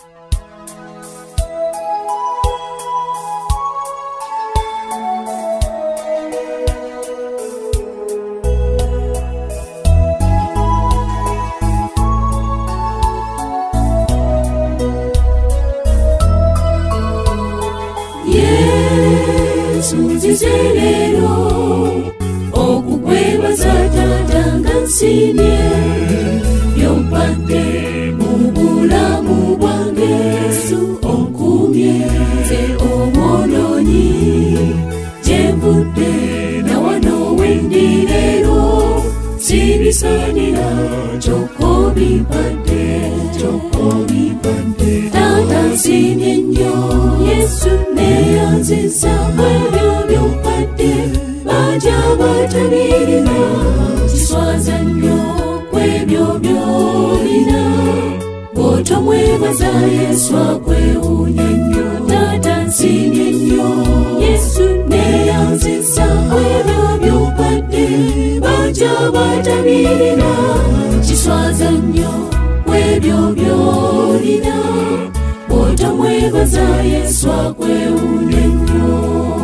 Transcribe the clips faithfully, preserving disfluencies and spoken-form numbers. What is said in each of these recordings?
Zizerero okukwebaza Taata nga nsiimye by'ompadde mu bulamu bwange. Yesu onkuumye nze omwonoonyi gye nvudde na wano we ndi leero sibisaanira kyokka obimpadde kyokka obimpadde. Taata nsiimye nnyo Yesu neeyanziza ebyo by'ompadde bajja batabirira kiswaza nnyo kwebyo by'olina bw'otomwebaza Yesu akwewuunya nnyo. Taata nsiimye nnyo Yesu neeyanziza ebyo by'ompadde bajja batabirira kiswaza nnyo kwebyo by'olina bw'otomwebaza Yesu akwewuunya nnyo.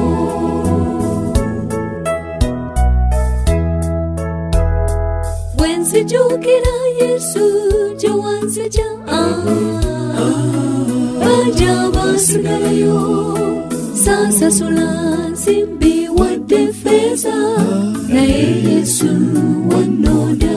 Bwe nzijukira Yesu gye wanzigya bajja basigalayo saasasula nsimbi wadde ffeeza naye Yesu wannonda.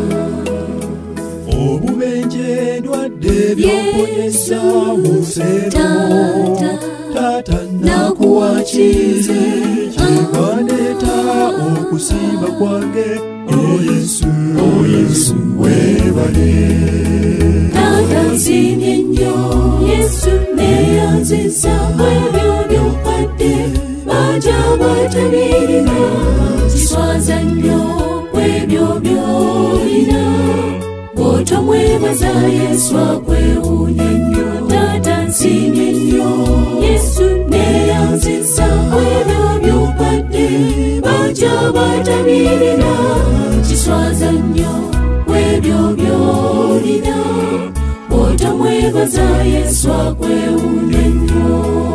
Obubenje ndwadde by'omponyesa mu ssero Taata nakuwakize kyewandeeta okusiiba kwange. O Yesu, O Yesu weebale. Taata nsiimye nnyo Yesu neeyanziza ebyo by'ompadde bajja batabirira kiswaza nnyo kwebyo by'olina bw'otomwebaza Yesu akwewuunya nnyo. Taata nsiimye nnyo Yesu neeyanziza ebyo by'ompadde bajja batabirira kiswaza nnyo kwebyo by'olina bw'otomwebaza Yesu akwewuunya nnyo.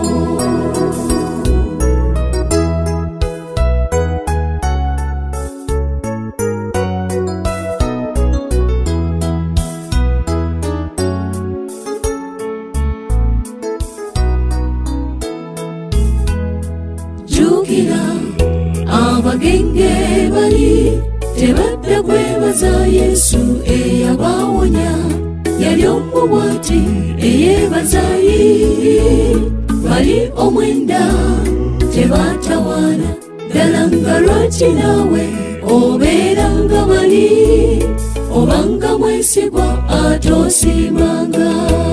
Jukira abagenge bali tebadda kwebaza Yesu eyabawonya yali omubwati eyeebazayi bali omwenda tebatawaana ddala nga lwaki naawe obeeranga bali obanga mwesigwa ate osiimanga.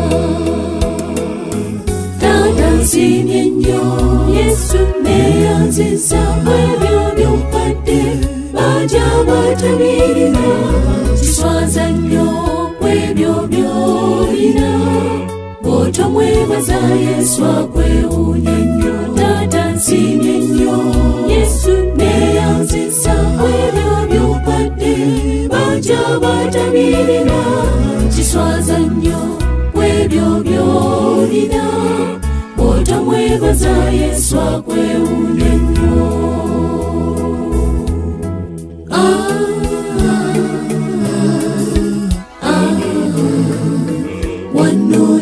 Taata nsiimye nnyo Yesu neeyanziza ebyo by'ompadde bajja batabirira kiswaza nnyo kwebyo by'olina bw'otomwebaza Yesu akwewuunya nnyo. Taata nsiimye nnyo Yesu neeyanziza ebyo by'ompadde bajja batabirira kiswaza nnyo kwebyo by'olina bw'otomwebaza Yesu akwewuunya nnyo. Wano